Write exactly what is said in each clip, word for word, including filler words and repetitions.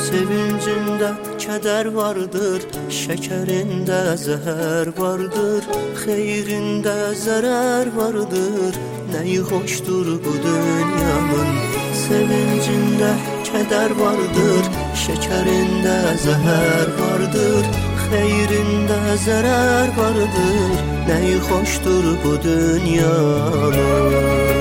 Sevincinde keder vardır, şekerinde zehir vardır, hayrinde zarar vardır. Neyi hoştur bu dünyanın. Sevincinde keder vardır, şekerinde zehir vardır, hayrinde zarar vardır. Neyi hoştur bu dünyanın.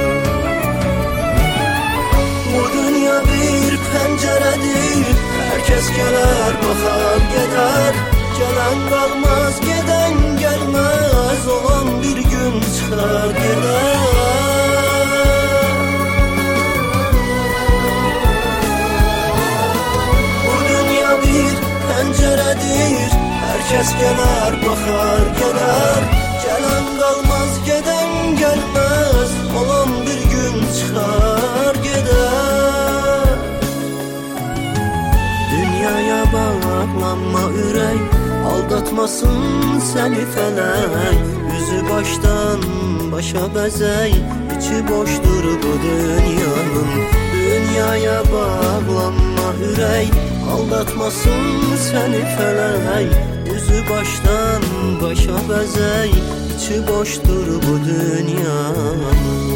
Bu dünya bir penceredir, herkes gelir bakar gider. Gelen kalmaz, giden gelmez, olan bir gün çıkar gider. Bu dünya bir penceredir, herkes gelir bakar gider. Gelen kalmaz, giden gelmez, olan bir gün çıkar gider. Dünyaya bağlanma ürey, aldatmasın seni felek. Yüzü baştan başa bezey, içi boştur bu dünyanın. Dünyaya bağlanma ürey, aldatmasın seni felek. Yüzü baştan başa bezey, içi boştur bu dünyanın.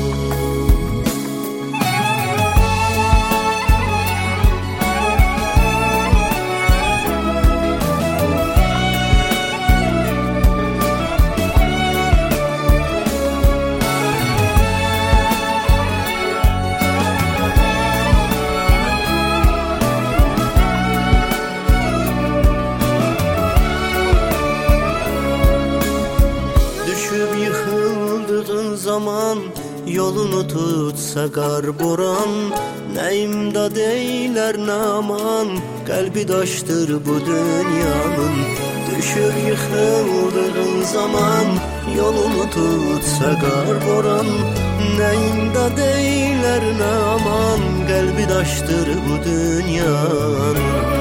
Düşüp yıkıldığın zaman yolunu tutsa kar boran. Neyimde deyler naman, kalbi daştır bu dünyanın. Düşüp yıkıldığın zaman yolunu tutsa kar boran. Neyimde deyler naman, kalbi daştır bu dünyanın.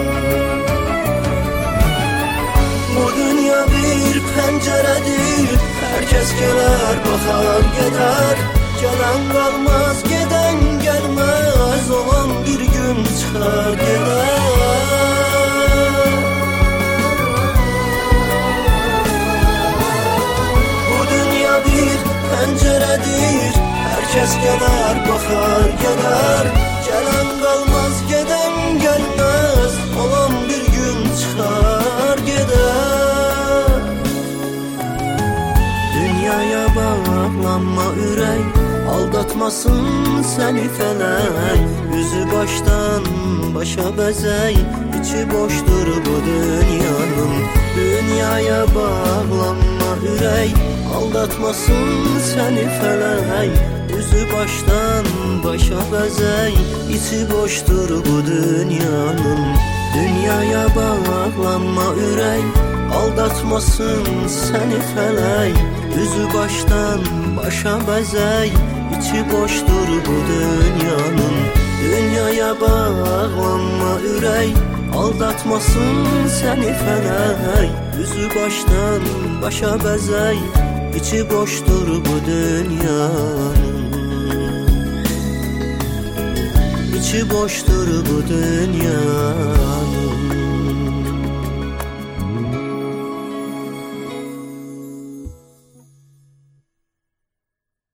Bu dünya bir penceredir, herkes gelir bakar gider. Gelen kalmaz, giden gelmez, olan bir gün çıkar gider. Bu dünya bir penceredir, herkes gelir bakar gider. Gelen kalmaz, giden gelmez, olan bir gün çıkar gider. Dünyaya bağlanma ürey, aldatmasın seni felek. Yüzü baştan başa bezey, içi boştur bu dünyanın. Dünyaya bağlanma ürey, aldatmasın seni felek. Yüzü baştan başa bezey, içi boştur bu dünyanın. Dünyaya bağlanma ürey, aldatmasın seni felek. Yüzü baştan başa bezey, içi boştur bu dünyanın. Dünyaya bağlanma ürey, aldatmasın seni felek. Yüzü baştan başa bezey, içi boştur bu dünyanın. İçi boştur bu dünyanın.